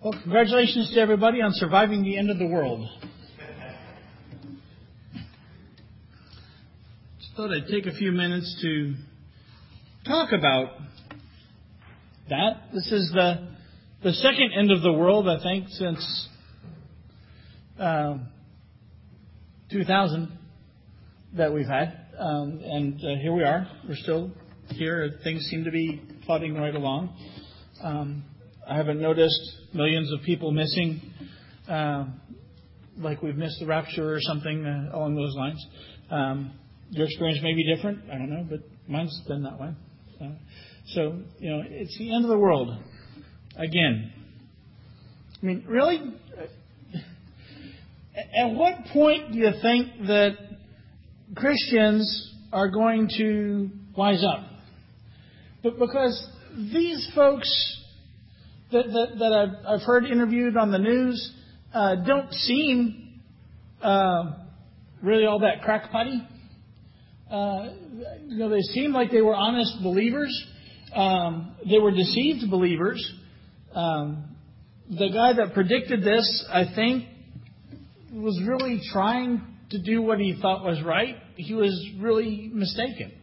Well, congratulations to everybody on surviving the end of the world. Just thought I'd take a few minutes to talk about that. This is the second end of the world, I think, since 2000 that we've had. And here we are. We're still here. Things seem to be plodding right along. I haven't noticed millions of people missing, like we've missed the rapture or something along those lines. Your experience may be different. I don't know, but mine's been that way. So, it's the end of the world again. I mean, really? At what point do you think that Christians are going to wise up? But because these folks that I've heard interviewed on the news don't seem really all that crackpotty. They seem like they were honest believers. They were deceived believers. The guy that predicted this, I think, was really trying to do what he thought was right. He was really mistaken.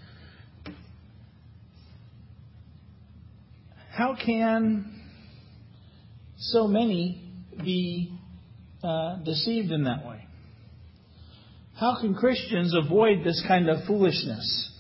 How can so many be deceived in that way? How can Christians avoid this kind of foolishness?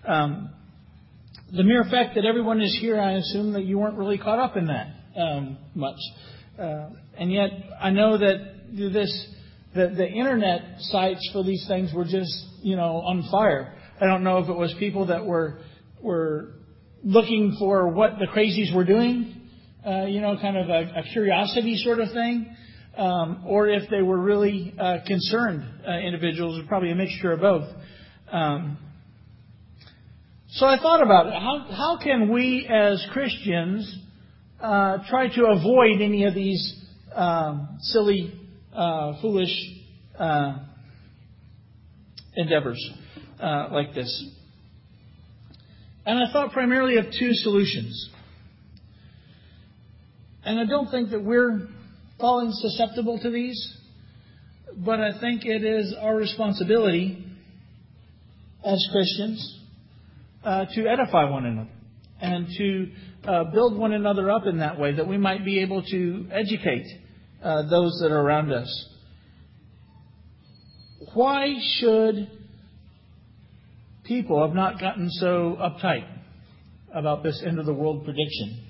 The mere fact that everyone is here, I assume that you weren't really caught up in that much. And yet, I know that the internet sites for these things were just, on fire. I don't know if it was people that were looking for what the crazies were doing, kind of a curiosity sort of thing, or if they were really concerned individuals, probably a mixture of both. So I thought about it. How can we as Christians try to avoid any of these silly, foolish endeavors like this? And I thought primarily of two solutions. And I don't think that we're falling susceptible to these, but I think it is our responsibility as Christians to edify one another and to build one another up in that way, that we might be able to educate those that are around us. Why should people have not gotten so uptight about this end of the world prediction?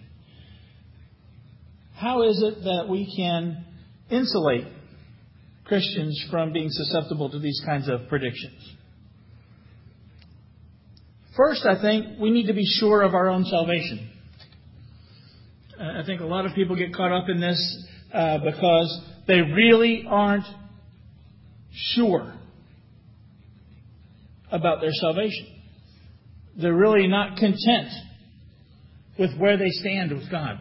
How is it that we can insulate Christians from being susceptible to these kinds of predictions? First, I think we need to be sure of our own salvation. I think a lot of people get caught up in this because they really aren't sure about their salvation. They're really not content with where they stand with God.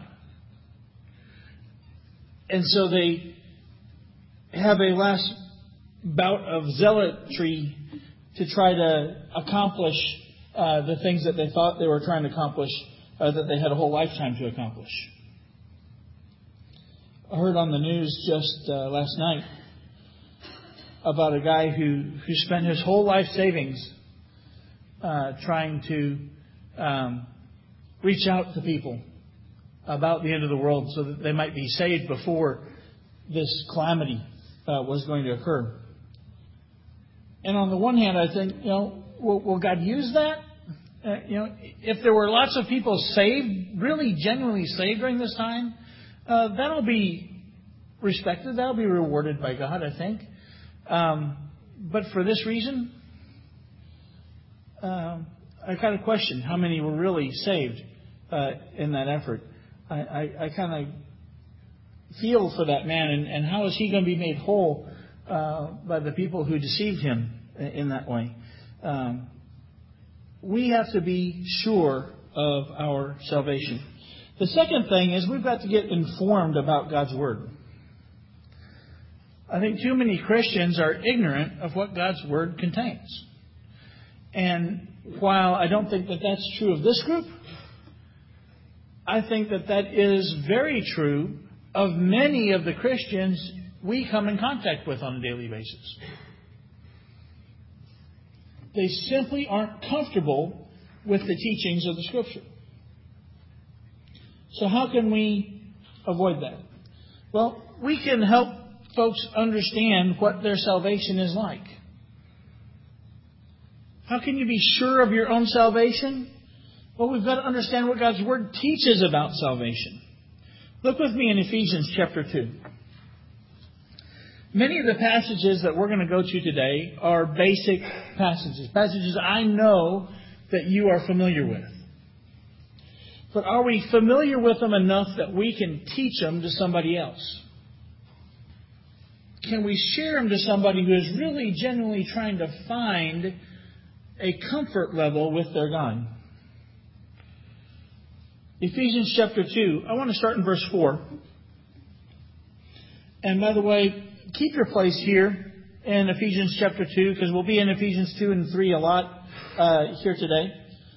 And so they have a last bout of zealotry to try to accomplish the things that they thought they were trying to accomplish, that they had a whole lifetime to accomplish. I heard on the news just last night about a guy who spent his whole life savings trying to reach out to people about the end of the world so that they might be saved before this calamity was going to occur. And on the one hand, I think, will God use that? If there were lots of people saved, really genuinely saved during this time, that'll be respected. That'll be rewarded by God, I think. But for this reason, I kind of question how many were really saved in that effort. I kind of feel for that man, and how is he going to be made whole by the people who deceived him in that way? We have to be sure of our salvation. The second thing is we've got to get informed about God's Word. I think too many Christians are ignorant of what God's Word contains. And while I don't think that that's true of this group, I think that that is very true of many of the Christians we come in contact with on a daily basis. They simply aren't comfortable with the teachings of the Scripture. So how can we avoid that? Well, we can help folks understand what their salvation is like. How can you be sure of your own salvation? Well, we've got to understand what God's Word teaches about salvation. Look with me in Ephesians chapter 2. Many of the passages that we're going to go to today are basic passages. Passages I know that you are familiar with. But are we familiar with them enough that we can teach them to somebody else? Can we share them to somebody who is really genuinely trying to find a comfort level with their God? Ephesians chapter 2. I want to start in verse 4. And by the way, keep your place here in Ephesians chapter 2, because we'll be in Ephesians 2 and 3 a lot here today.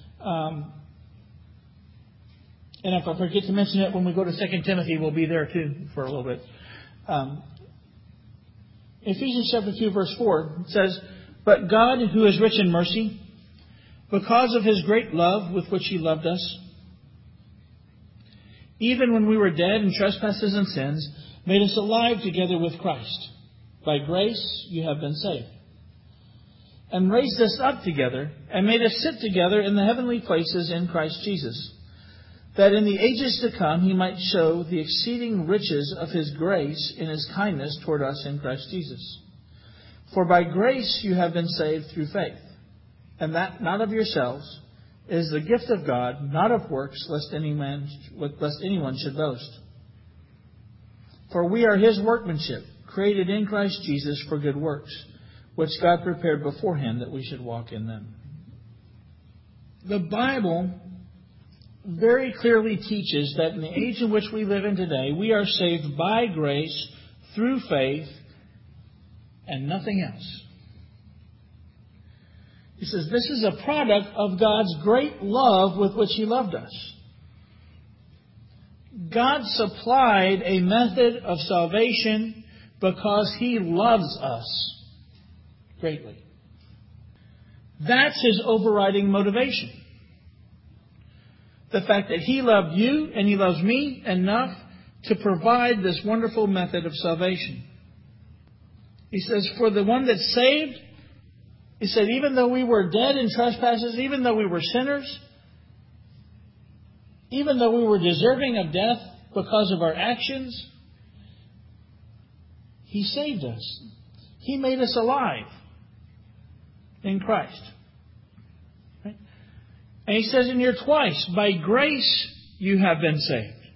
And if I forget to mention it, when we go to 2 Timothy, we'll be there too for a little bit. Ephesians chapter 2, verse 4 says, "But God, who is rich in mercy, because of His great love with which He loved us, even when we were dead in trespasses and sins, made us alive together with Christ. By grace you have been saved. And raised us up together, and made us sit together in the heavenly places in Christ Jesus, that in the ages to come He might show the exceeding riches of His grace in His kindness toward us in Christ Jesus. For by grace you have been saved through faith, and that not of yourselves, it is the gift of God, not of works, lest anyone should boast. For we are His workmanship, created in Christ Jesus for good works, which God prepared beforehand that we should walk in them." The Bible very clearly teaches that in the age in which we live in today, we are saved by grace through faith and nothing else. He says this is a product of God's great love with which He loved us. God supplied a method of salvation because He loves us greatly. That's His overriding motivation. The fact that He loved you and He loves me enough to provide this wonderful method of salvation. He says, for the one that's saved, He said, even though we were dead in trespasses, even though we were sinners, even though we were deserving of death because of our actions, He saved us. He made us alive in Christ. Right? And He says in here twice, by grace you have been saved.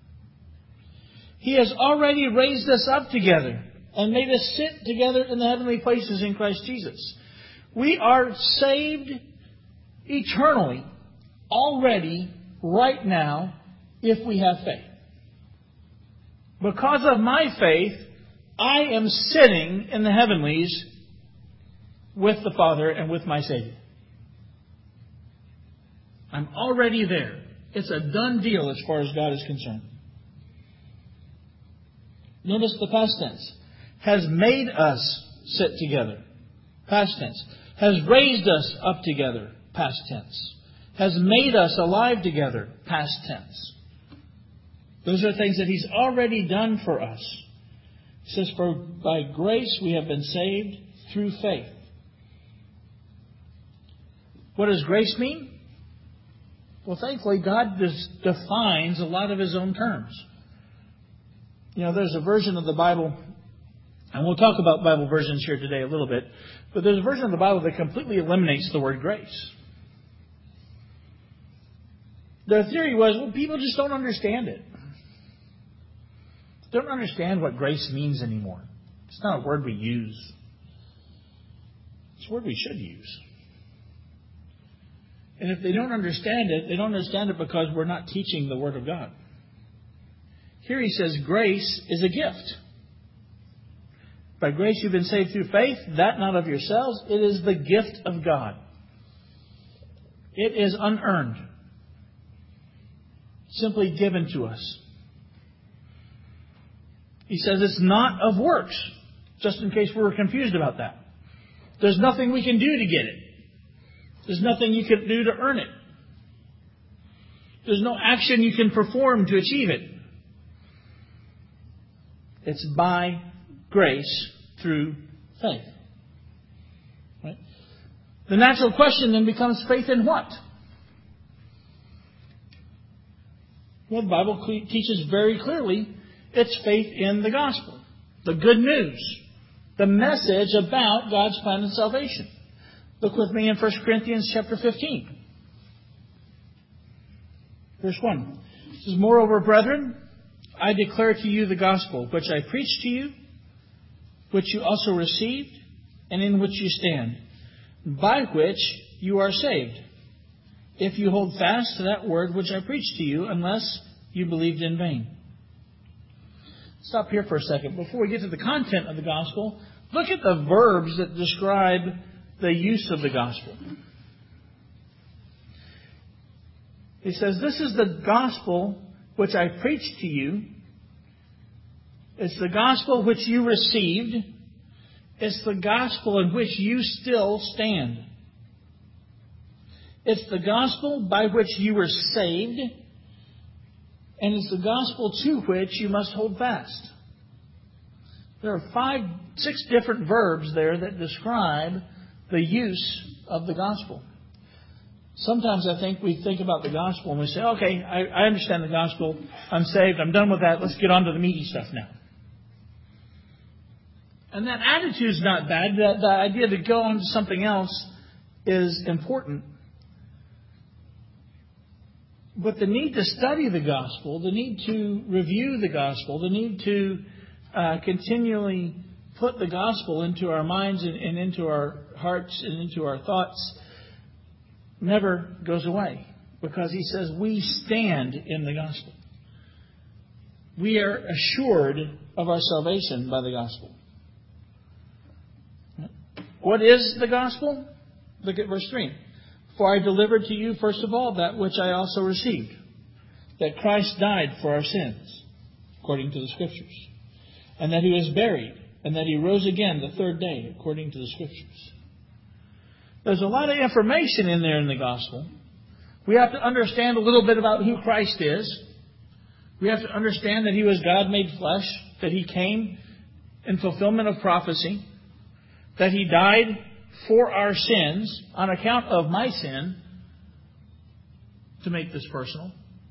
He has already raised us up together and made us sit together in the heavenly places in Christ Jesus. We are saved eternally, already, right now, if we have faith. Because of my faith, I am sitting in the heavenlies with the Father and with my Savior. I'm already there. It's a done deal as far as God is concerned. Notice the past tense. Has made us sit together. Past tense. Has raised us up together. Past tense. Has made us alive together. Past tense. Those are things that He's already done for us. He says, for by grace we have been saved through faith. What does grace mean? Well, thankfully, God defines a lot of His own terms. You know, there's a version of the Bible, and we'll talk about Bible versions here today a little bit, but there's a version of the Bible that completely eliminates the word grace. Their theory was, well, people just don't understand it. Don't understand what grace means anymore. It's not a word we use. It's a word we should use. And if they don't understand it, they don't understand it because we're not teaching the Word of God. Here he says grace is a gift. By grace you've been saved through faith, that not of yourselves. It is the gift of God. It is unearned. Simply given to us. He says it's not of works, just in case we were confused about that. There's nothing we can do to get it. There's nothing you can do to earn it. There's no action you can perform to achieve it. It's by grace through faith. Right? The natural question then becomes, faith in what? Well, the Bible teaches very clearly it's faith in the gospel, the good news, the message about God's plan of salvation. Look with me in 1 Corinthians chapter 15. Verse 1. It says, "Moreover, brethren, I declare to you the gospel, which I preached to you, which you also received, and in which you stand, by which you are saved, if you hold fast to that word which I preached to you, unless you believed in vain." Stop here for a second. Before we get to the content of the gospel, look at the verbs that describe the use of the gospel. He says, this is the gospel which I preached to you. It's the gospel which you received. It's the gospel in which you still stand. It's the gospel by which you were saved. And it's the gospel to which you must hold fast. There are 6 different verbs there that describe the use of the gospel. Sometimes I think we think about the gospel and we say, okay, I understand the gospel. I'm saved. I'm done with that. Let's get on to the meaty stuff now. And that attitude's not bad. The idea to go on to something else is important. But the need to study the gospel, the need to review the gospel, the need to continually put the gospel into our minds and into our hearts and into our thoughts never goes away. Because he says we stand in the gospel. We are assured of our salvation by the gospel. What is the gospel? Look at verse 3. "For I delivered to you, first of all, that which I also received, that Christ died for our sins, according to the Scriptures, and that He was buried, and that He rose again the third day, according to the Scriptures." There's a lot of information in there in the gospel. We have to understand a little bit about who Christ is. We have to understand that He was God made flesh, that He came in fulfillment of prophecy, that He died for our sins, on account of my sin, to make this personal,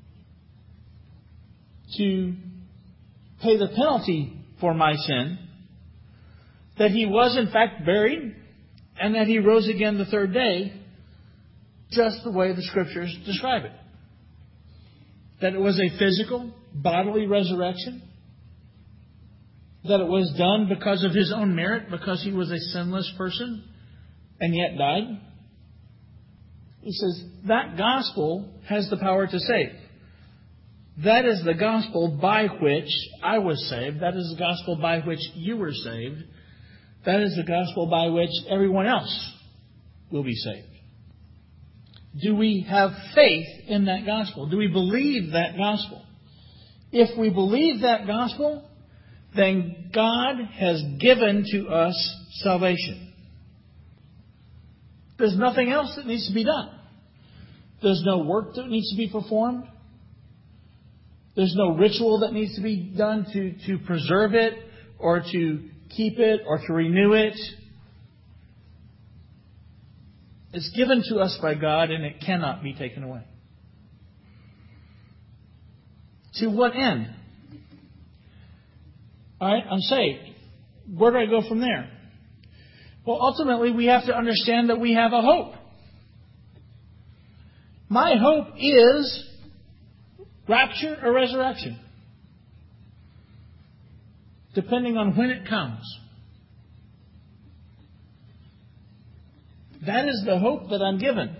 to pay the penalty for my sin, that He was in fact buried, and that He rose again the third day, just the way the Scriptures describe it. That it was a physical, bodily resurrection, that it was done because of His own merit, because He was a sinless person, and yet died. He says that gospel has the power to save. That is the gospel by which I was saved. That is the gospel by which you were saved. That is the gospel by which everyone else will be saved. Do we have faith in that gospel? Do we believe that gospel? If we believe that gospel, then God has given to us salvation. There's nothing else that needs to be done. There's no work that needs to be performed. There's no ritual that needs to be done to preserve it or to keep it or to renew it. It's given to us by God and it cannot be taken away. To what end? All right, I'm saved. Where do I go from there? Well, ultimately, we have to understand that we have a hope. My hope is rapture or resurrection, depending on when it comes. That is the hope that I'm given.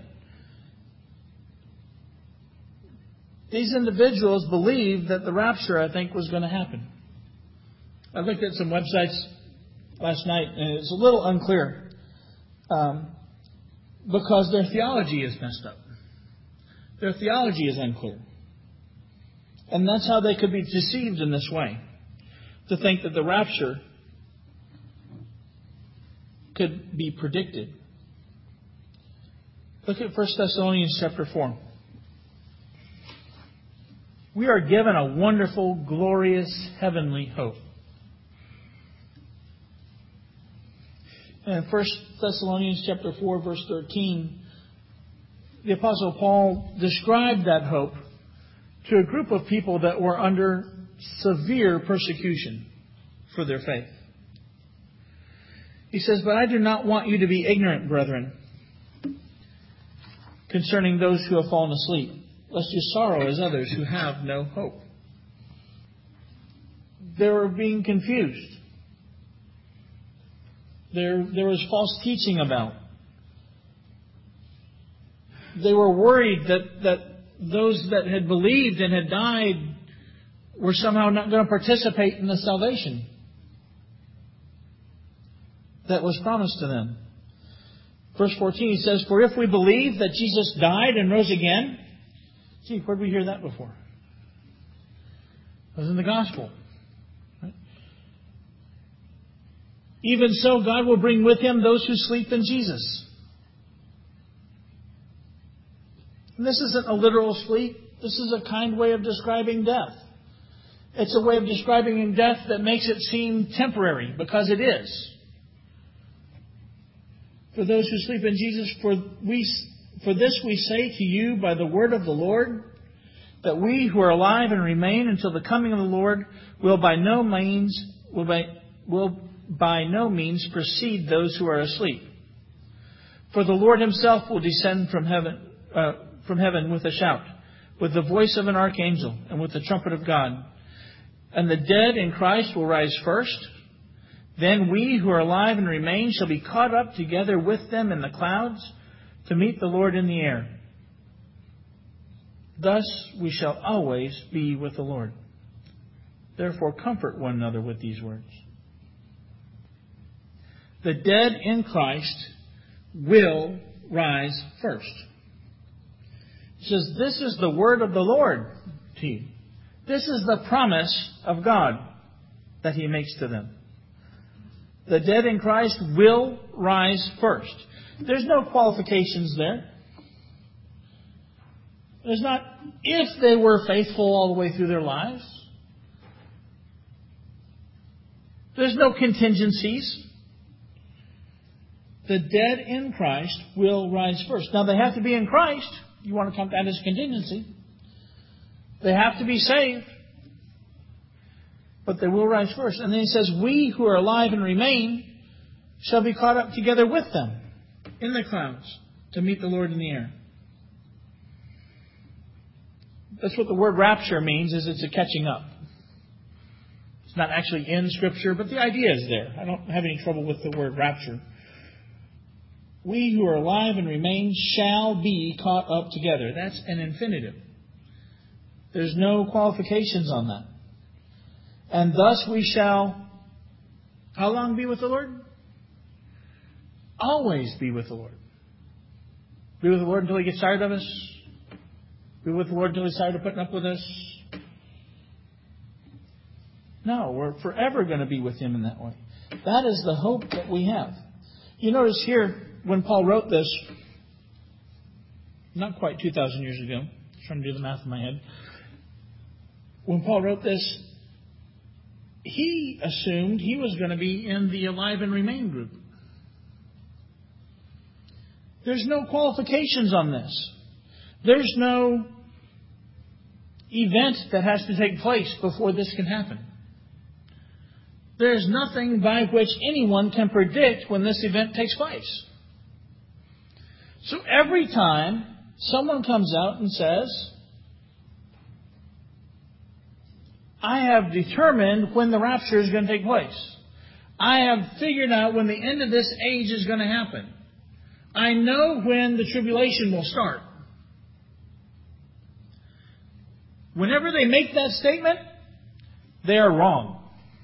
These individuals believed that the rapture, I think, was going to happen. I looked at some websites last night, and it's a little unclear because their theology is messed up. Their theology is unclear. And that's how they could be deceived in this way. to think that the rapture could be predicted. Look at 1 Thessalonians chapter 4. We are given a wonderful, glorious, heavenly hope. And in 1 Thessalonians chapter 4, verse 13, the Apostle Paul described that hope to a group of people that were under severe persecution for their faith. He says, "But I do not want you to be ignorant, brethren, concerning those who have fallen asleep, lest you sorrow as others who have no hope." They were being confused. There was false teaching about. They were worried that those that had believed and had died were somehow not going to participate in the salvation that was promised to them. Verse 14, he says, "For if we believe that Jesus died and rose again..." Gee, where did we hear that before? It was in the gospel. Right? "Even so, God will bring with Him those who sleep in Jesus." And this isn't a literal sleep. This is a kind way of describing death. It's a way of describing death that makes it seem temporary, because it is. "For those who sleep in Jesus, for this we say to you by the word of the Lord, that we who are alive and remain until the coming of the Lord will by no means precede those who are asleep. For the Lord Himself will descend from heaven with a shout, with the voice of an archangel, and with the trumpet of God. And the dead in Christ will rise first. Then we who are alive and remain shall be caught up together with them in the clouds to meet the Lord in the air. Thus we shall always be with the Lord. Therefore comfort one another with these words." The dead in Christ will rise first. It says, this is the word of the Lord to you. This is the promise of God that He makes to them. The dead in Christ will rise first. There's no qualifications there. There's not if they were faithful all the way through their lives. There's no contingencies. The dead in Christ will rise first. Now they have to be in Christ. You want to count that as a contingency. They have to be saved. But they will rise first. And then he says, "We who are alive and remain shall be caught up together with them in the clouds to meet the Lord in the air." That's what the word rapture means, is it's a catching up. It's not actually in Scripture, but the idea is there. I don't have any trouble with the word rapture. We who are alive and remain shall be caught up together. That's an infinitive. There's no qualifications on that. And thus we shall, how long be with the Lord? Always be with the Lord. Be with the Lord until He gets tired of us. Be with the Lord until He's tired of putting up with us. No, we're forever going to be with Him in that way. That is the hope that we have. You notice here, when Paul wrote this, not quite 2,000 years ago, I'm trying to do the math in my head. When Paul wrote this, he assumed he was going to be in the alive and remain group. There's no qualifications on this. There's no event that has to take place before this can happen. There's nothing by which anyone can predict when this event takes place. So every time someone comes out and says, "I have determined when the rapture is going to take place. I have figured out when the end of this age is going to happen. I know when the tribulation will start." Whenever they make that statement, they are wrong.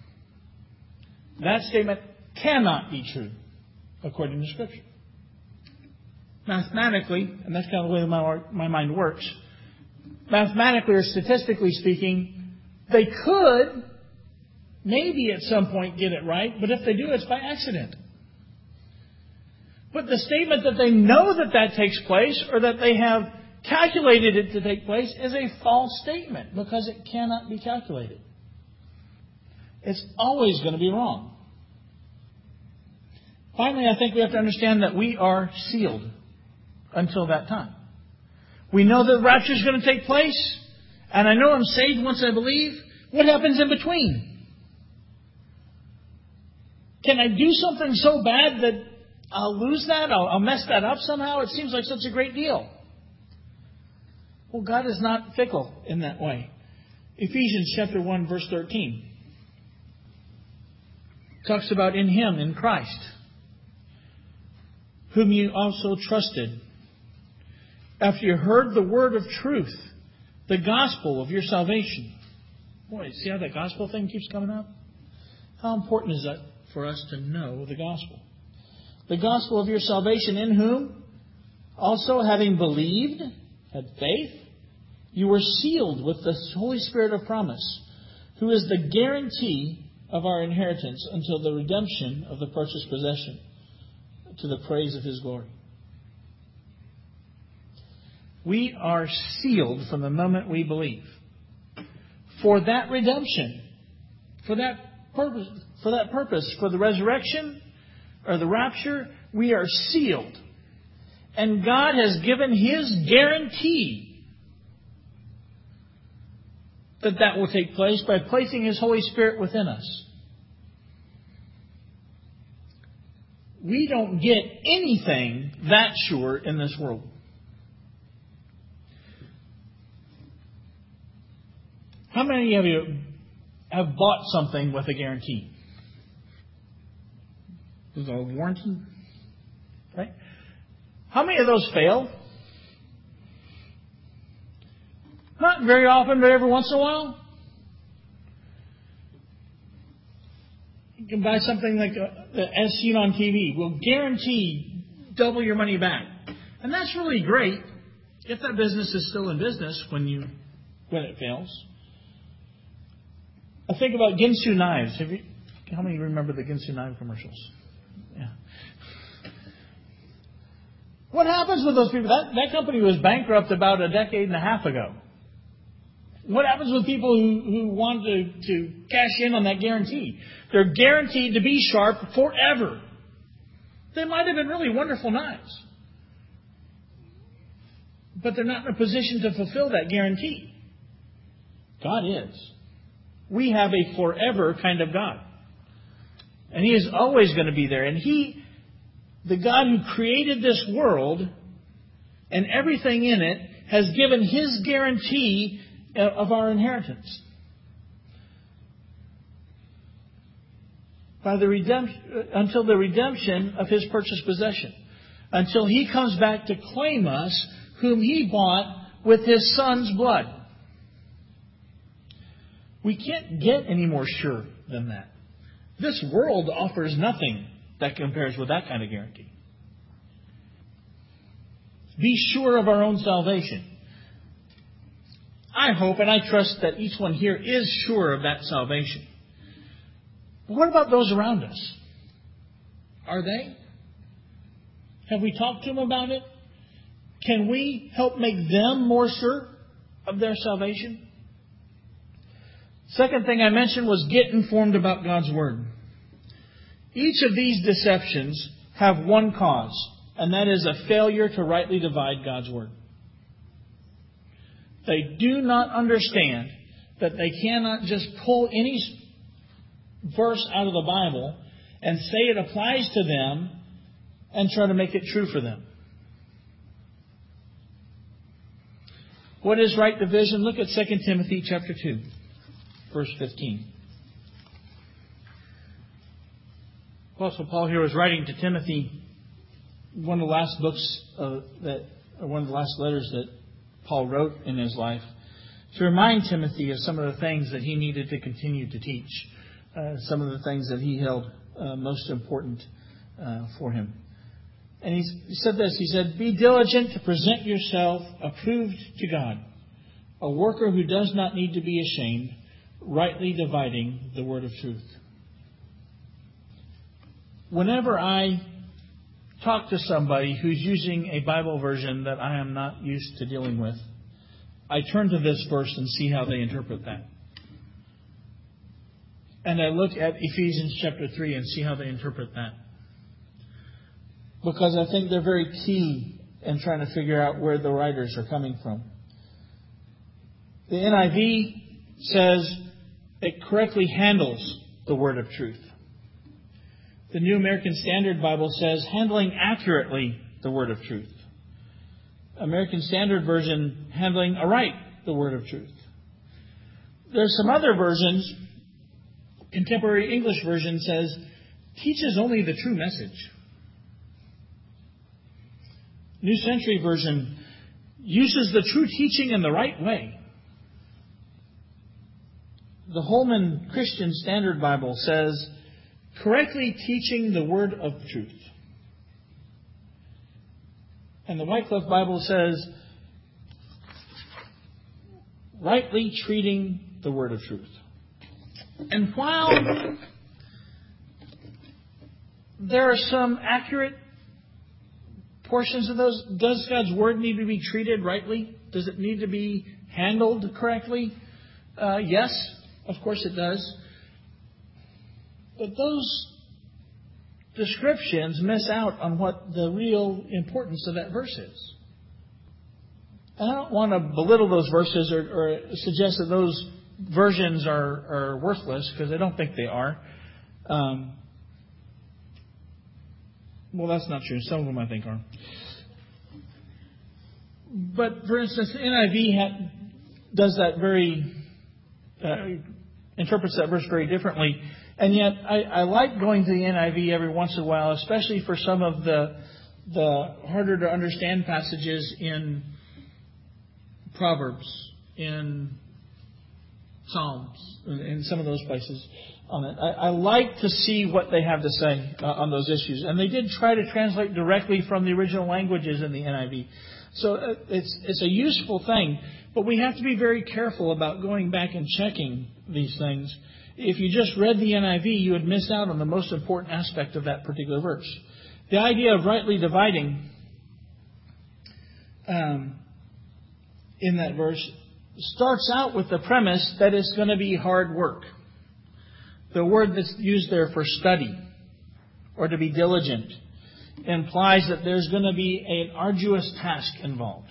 That statement cannot be true, according to Scripture. Mathematically, and that's kind of the way my mind works, mathematically or statistically speaking, they could maybe at some point get it right, but if they do, it's by accident. But the statement that they know that that takes place or that they have calculated it to take place is a false statement because it cannot be calculated. It's always going to be wrong. Finally, I think we have to understand that we are sealed until that time. We know that the rapture is going to take place, and I know I'm saved once I believe. What happens in between? Can I do something so bad that I'll lose that? I'll mess that up somehow? It seems like such a great deal. Well, God is not fickle in that way. Ephesians chapter 1, verse 13 talks about in Him, in Christ, whom you also trusted, after you heard the word of truth, the gospel of your salvation. Boy, see how that gospel thing keeps coming up? How important is that for us to know the gospel? The gospel of your salvation, in whom also having believed, had faith, you were sealed with the Holy Spirit of promise, who is the guarantee of our inheritance until the redemption of the purchased possession, to the praise of His glory. We are sealed from the moment we believe. For that redemption, for that purpose, for the resurrection or the rapture, we are sealed. And God has given His guarantee that that will take place by placing His Holy Spirit within us. We don't get anything that sure in this world. How many of you have bought something with a guarantee? There's a warranty, right? How many of those fail? Not very often, but every once in a while. You can buy something like as seen on TV. Will guarantee double your money back. And that's really great if that business is still in business when it fails. I think about Ginsu knives. How many remember the Ginsu knife commercials? Yeah. What happens with those people? That company was bankrupt about a decade and a half ago. What happens with people who want to cash in on that guarantee? They're guaranteed to be sharp forever. They might have been really wonderful knives, but they're not in a position to fulfill that guarantee. God is. We have a forever kind of God. And He is always going to be there. And He, the God who created this world and everything in it, has given His guarantee of our inheritance. By the redemption, until the redemption of His purchased possession. Until He comes back to claim us, whom He bought with His Son's blood. We can't get any more sure than that. This world offers nothing that compares with that kind of guarantee. Be sure of our own salvation. I hope and I trust that each one here is sure of that salvation. But what about those around us? Are they? Have we talked to them about it? Can we help make them more sure of their salvation? Second thing I mentioned was get informed about God's Word. Each of these deceptions have one cause, and that is a failure to rightly divide God's Word. They do not understand that they cannot just pull any verse out of the Bible and say it applies to them and try to make it true for them. What is right division? Look at 2 Timothy chapter 2, verse 15. Apostle Paul here was writing to Timothy, one of the last books one of the last letters that Paul wrote in his life, to remind Timothy of some of the things that he needed to continue to teach, some of the things that he held most important for him. And he said this, he said, "Be diligent to present yourself approved to God, a worker who does not need to be ashamed, rightly dividing the word of truth. Whenever I talk to somebody who's using a Bible version that I am not used to dealing with, I turn to this verse and see how they interpret that. And I look at Ephesians chapter 3 and see how they interpret that. Because I think they're very key in trying to figure out where the writers are coming from. The NIV says it correctly handles the word of truth. The New American Standard Bible says handling accurately the word of truth. American Standard Version handling aright the word of truth. There's some other versions. Contemporary English Version says teaches only the true message. New Century Version uses the true teaching in the right way. The Holman Christian Standard Bible says correctly teaching the word of truth. And the Wycliffe Bible says rightly treating the word of truth. And while there are some accurate portions of those, does God's word need to be treated rightly? Does it need to be handled correctly? Yes, of course it does. But those descriptions miss out on what the real importance of that verse is. And I don't want to belittle those verses or suggest that those versions are worthless, because I don't think they are. Well, that's not true. Some of them I think are. But, for instance, the NIV does that interprets that verse very differently. And yet, I like going to the NIV every once in a while, especially for some of the harder to understand passages in Proverbs, in Psalms, in some of those places on it. I like to see what they have to say on those issues. And they did try to translate directly from the original languages in the NIV. So it's a useful thing. But we have to be very careful about going back and checking these things. If you just read the NIV, you would miss out on the most important aspect of that particular verse. The idea of rightly dividing in that verse starts out with the premise that it's going to be hard work. The word that's used there for study or to be diligent implies that there's going to be an arduous task involved.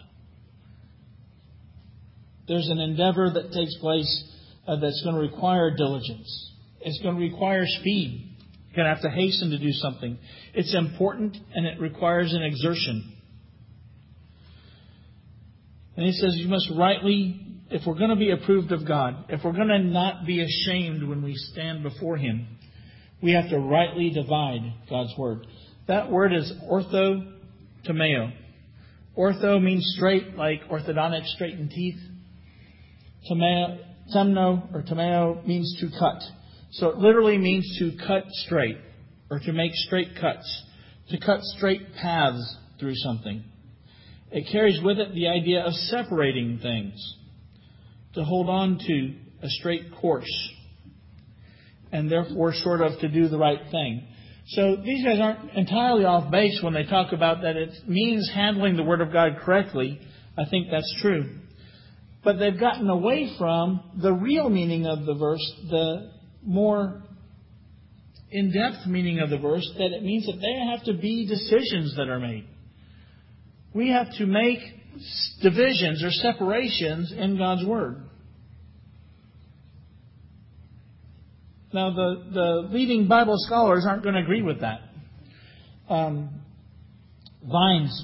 There's an endeavor that takes place that's going to require diligence. It's going to require speed. You're going to have to hasten to do something. It's important and it requires an exertion. And he says you must rightly, if we're going to be approved of God, if we're going to not be ashamed when we stand before Him, we have to rightly divide God's Word. That word is orthotomeo. Ortho means straight, like orthodontic, straightened teeth. Temno or tomeo means to cut. So it literally means to cut straight or to make straight cuts, to cut straight paths through something. It carries with it the idea of separating things, to hold on to a straight course, and therefore sort of to do the right thing. So these guys aren't entirely off base when they talk about that it means handling the Word of God correctly. I think that's true. But they've gotten away from the real meaning of the verse, the more in-depth meaning of the verse, that it means that there have to be decisions that are made. We have to make divisions or separations in God's Word. Now, the leading Bible scholars aren't going to agree with that. Vine's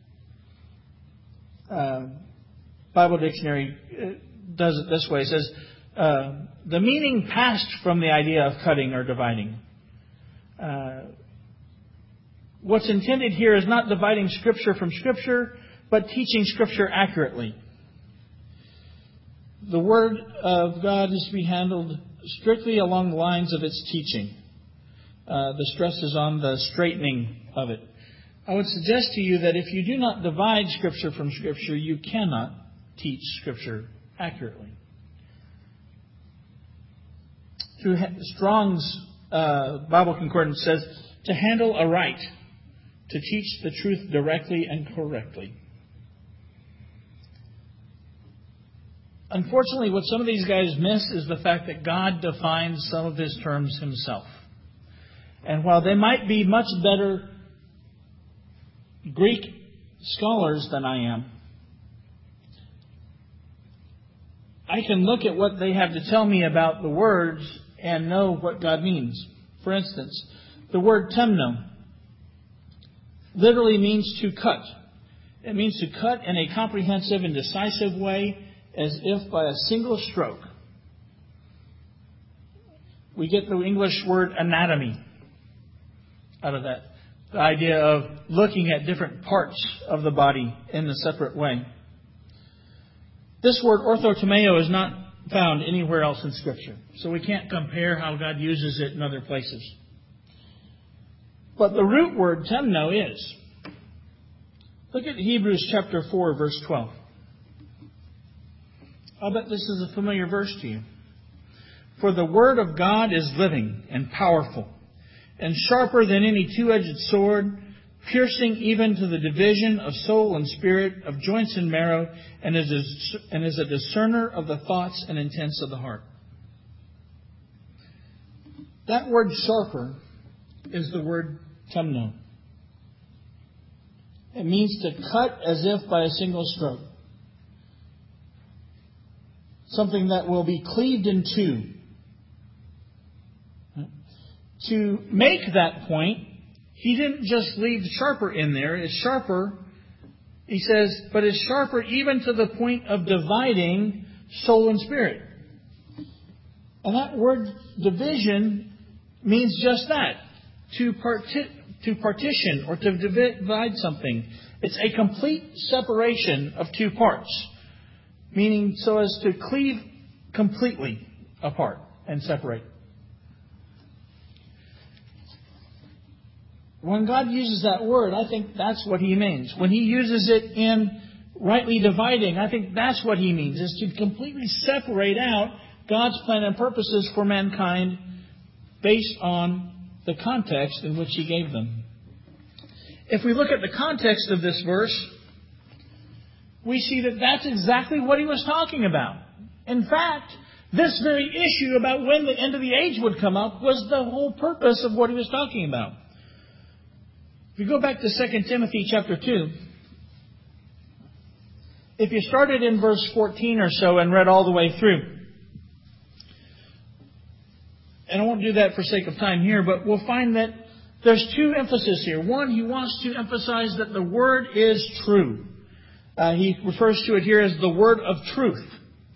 Bible Dictionary does it this way. It says, the meaning passed from the idea of cutting or dividing. What's intended here is not dividing Scripture from Scripture, but teaching Scripture accurately. The Word of God is to be handled strictly along the lines of its teaching. The stress is on the straightening of it. I would suggest to you that if you do not divide Scripture from Scripture, you cannot teach Scripture accurately. Strong's Bible Concordance says, to handle aright, to teach the truth directly and correctly. Unfortunately, what some of these guys miss is the fact that God defines some of His terms Himself. And while they might be much better Greek scholars than I am, I can look at what they have to tell me about the words and know what God means. For instance, the word temno literally means to cut. It means to cut in a comprehensive and decisive way, as if by a single stroke. We get the English word anatomy out of that. The idea of looking at different parts of the body in a separate way. This word orthotomeo is not found anywhere else in Scripture. So we can't compare how God uses it in other places. But the root word temno is. Look at Hebrews chapter 4, verse 12. I'll bet this is a familiar verse to you. For the word of God is living and powerful, and sharper than any two-edged sword, piercing even to the division of soul and spirit, of joints and marrow, and is a discerner of the thoughts and intents of the heart. That word sharper is the word temno. It means to cut as if by a single stroke. Something that will be cleaved in two. To make that point, he didn't just leave sharper in there. It's sharper, he says, but it's sharper even to the point of dividing soul and spirit. And that word division means just that. To partition or to divide something. It's a complete separation of two parts. Meaning so as to cleave completely apart and separate. When God uses that word, I think that's what He means. When He uses it in rightly dividing, I think that's what He means, is to completely separate out God's plan and purposes for mankind based on the context in which He gave them. If we look at the context of this verse, we see that that's exactly what He was talking about. In fact, this very issue about when the end of the age would come up was the whole purpose of what He was talking about. If you go back to 2 Timothy chapter 2, if you started in verse 14 or so and read all the way through, and I won't do that for sake of time here, but we'll find that there's two emphases here. One, he wants to emphasize that the Word is true. He refers to it here as the word of truth.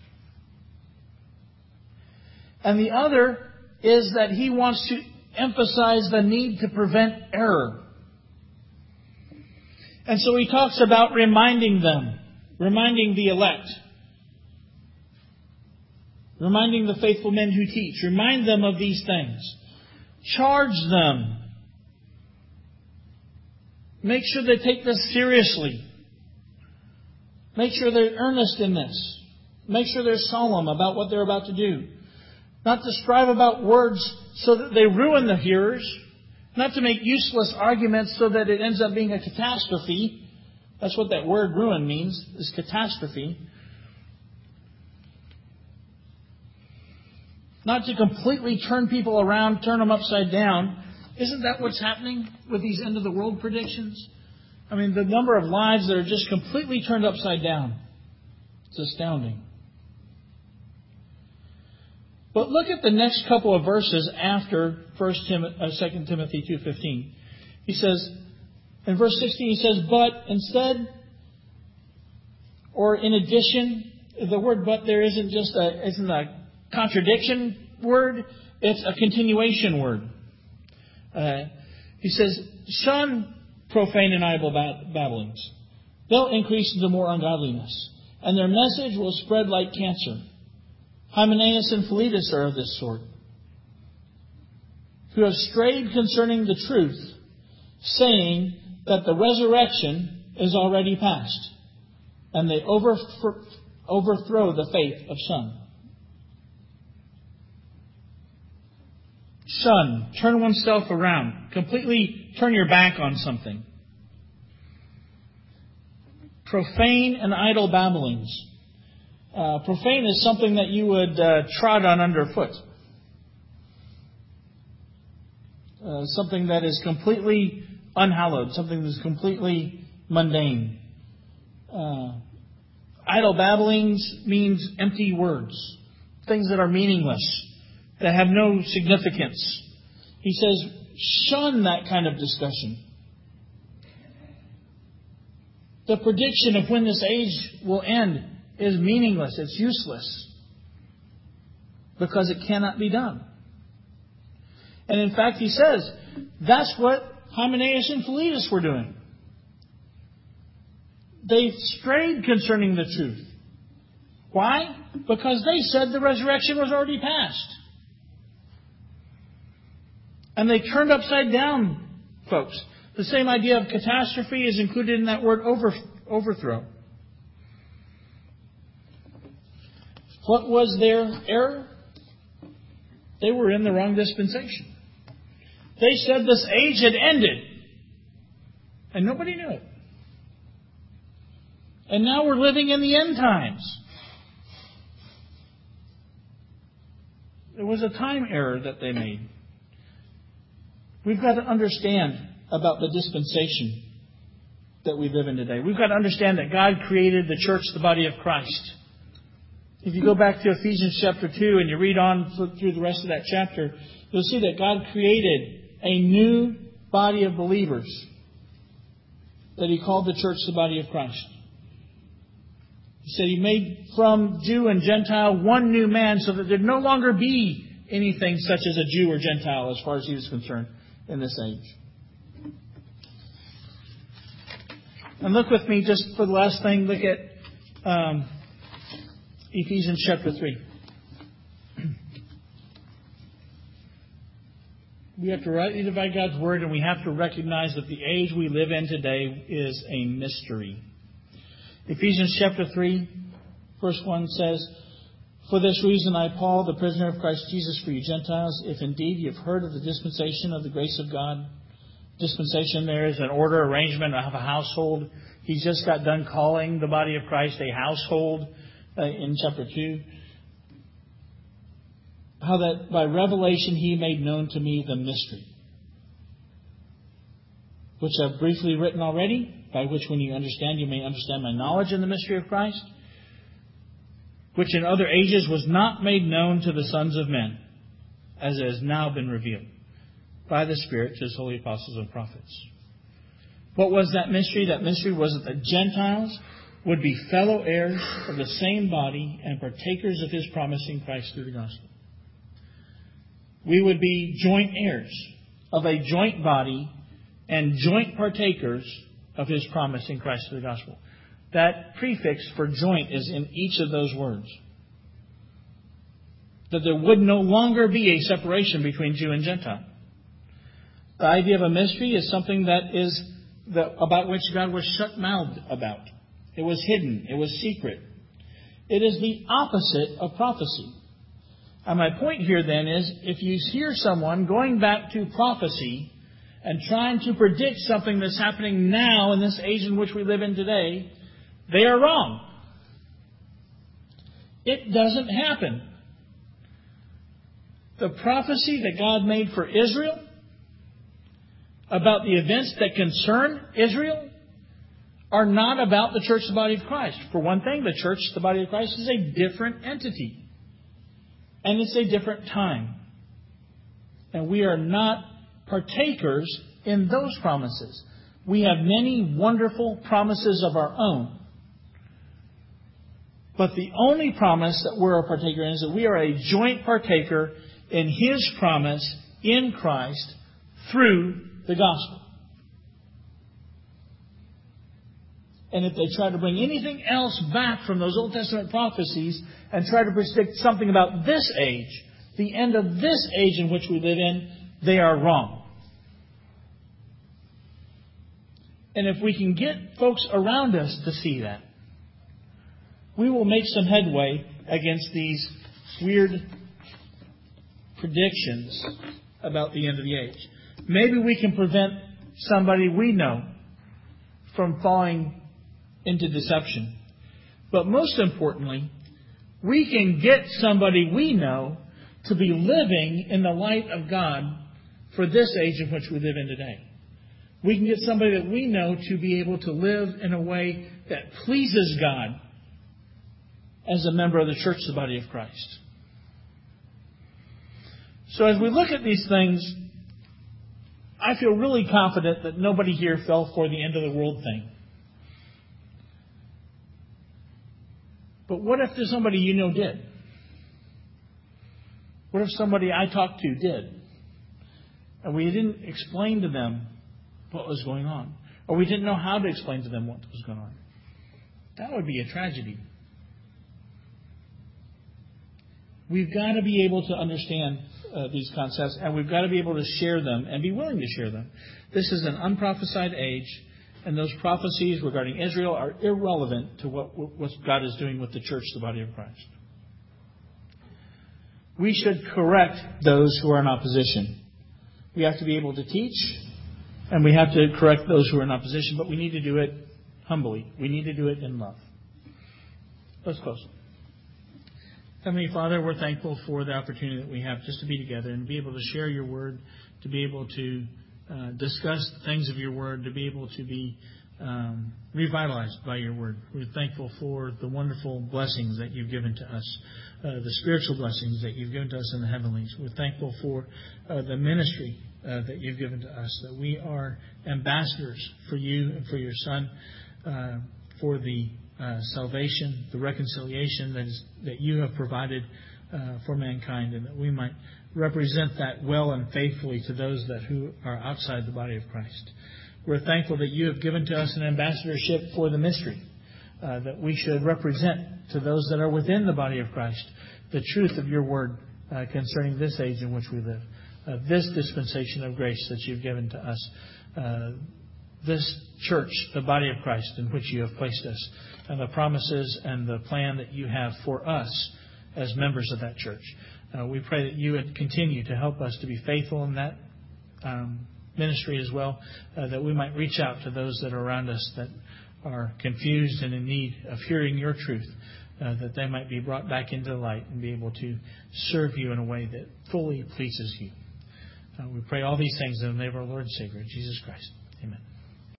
And the other is that he wants to emphasize the need to prevent error. And so he talks about reminding them, reminding the elect, reminding the faithful men who teach, remind them of these things. Charge them. Make sure they take this seriously. Make sure they're earnest in this. Make sure they're solemn about what they're about to do. Not to strive about words so that they ruin the hearers. Not to make useless arguments so that it ends up being a catastrophe. That's what that word ruin means, is catastrophe. Not to completely turn people around, turn them upside down. Isn't that what's happening with these end of the world predictions? I mean, the number of lives that are just completely turned upside down. It's astounding. But look at the next couple of verses after 2 Timothy 2:15. He says, in verse 16 he says, but instead, or in addition, the word but there isn't a contradiction word, it's a continuation word. He says, shun profane and idle babblings. They'll increase into more ungodliness, and their message will spread like cancer. Hymenaeus and Philetus are of this sort, who have strayed concerning the truth, saying that the resurrection is already past, and they overthrow the faith of some. Shun. Turn oneself around. Completely turn your back on something. Profane and idle babblings. Profane is something that you would trod on underfoot. Something that is completely unhallowed. Something that is completely mundane. Idle babblings means empty words. Things that are meaningless. That have no significance. He says, shun that kind of discussion. The prediction of when this age will end is meaningless. It's useless. Because it cannot be done. And in fact, he says, that's what Hymenaeus and Philetus were doing. They strayed concerning the truth. Why? Because they said the resurrection was already past. And they turned upside down, folks. The same idea of catastrophe is included in that word overthrow. What was their error? They were in the wrong dispensation. They said this age had ended. And nobody knew it. And now we're living in the end times. It was a time error that they made. We've got to understand about the dispensation that we live in today. We've got to understand that God created the church, the body of Christ. If you go back to Ephesians chapter 2 and you read on through the rest of that chapter, you'll see that God created a new body of believers that He called the church the body of Christ. He said He made from Jew and Gentile one new man so that there'd no longer be anything such as a Jew or Gentile as far as He was concerned in this age. And look with me just for the last thing, look at Ephesians chapter 3. We have to rightly divide God's Word, and we have to recognize that the age we live in today is a mystery. Ephesians chapter 3, verse 1 says, "For this reason I, Paul, the prisoner of Christ Jesus for you Gentiles, if indeed you have heard of the dispensation of the grace of God." Dispensation there is an order, arrangement of a household. He's just got done calling the body of Christ a household in chapter 2. How that by revelation He made known to me the mystery, which I've briefly written already, by which when you understand, you may understand my knowledge in the mystery of Christ, which in other ages was not made known to the sons of men, as it has now been revealed by the Spirit to His holy apostles and prophets. What was that mystery? That mystery was that the Gentiles would be fellow heirs of the same body and partakers of His promise in Christ through the gospel. We would be joint heirs of a joint body and joint partakers of His promise in Christ through the gospel. That prefix for joint is in each of those words. That there would no longer be a separation between Jew and Gentile. The idea of a mystery is something about which God was shut-mouthed about. It was hidden. It was secret. It is the opposite of prophecy. And my point here then is, if you hear someone going back to prophecy and trying to predict something that's happening now in this age in which we live in today, they are wrong. It doesn't happen. The prophecy that God made for Israel about the events that concern Israel are not about the church, the body of Christ. For one thing, the church, the body of Christ, is a different entity. And it's a different time. And we are not partakers in those promises. We have many wonderful promises of our own. But the only promise that we're a partaker in is that we are a joint partaker in His promise in Christ through the gospel. And if they try to bring anything else back from those Old Testament prophecies and try to predict something about this age, the end of this age in which we live in, they are wrong. And if we can get folks around us to see that, we will make some headway against these weird predictions about the end of the age. Maybe we can prevent somebody we know from falling into deception. But most importantly, we can get somebody we know to be living in the light of God for this age in which we live in today. We can get somebody that we know to be able to live in a way that pleases God as a member of the church, the body of Christ. So as we look at these things, I feel really confident that nobody here fell for the end of the world thing. But what if there's somebody you know did? What if somebody I talked to did? And we didn't explain to them what was going on. Or we didn't know how to explain to them what was going on. That would be a tragedy. We've got to be able to understand these concepts, and we've got to be able to share them and be willing to share them. This is an unprophesied age, and those prophecies regarding Israel are irrelevant to what God is doing with the church, the body of Christ. We should correct those who are in opposition. We have to be able to teach, and we have to correct those who are in opposition, but we need to do it humbly. We need to do it in love. Let's close. Heavenly Father, we're thankful for the opportunity that we have just to be together and be able to share your word, to be able to discuss the things of your word, to be able to be revitalized by your word. We're thankful for the wonderful blessings that you've given to us, the spiritual blessings that you've given to us in the heavenlies. We're thankful for the ministry that you've given to us, that we are ambassadors for you and for your Son, for the salvation, the reconciliation that you have provided for mankind, and that we might represent that well and faithfully to those who are outside the body of Christ. We're thankful that you have given to us an ambassadorship for the mystery, that we should represent to those that are within the body of Christ the truth of your word concerning this age in which we live, this dispensation of grace that you've given to us, this church, the body of Christ in which you have placed us, and the promises and the plan that you have for us as members of that church. We pray that you would continue to help us to be faithful in that ministry as well, that we might reach out to those that are around us that are confused and in need of hearing your truth, that they might be brought back into the light and be able to serve you in a way that fully pleases you. We pray all these things in the name of our Lord and Savior, Jesus Christ.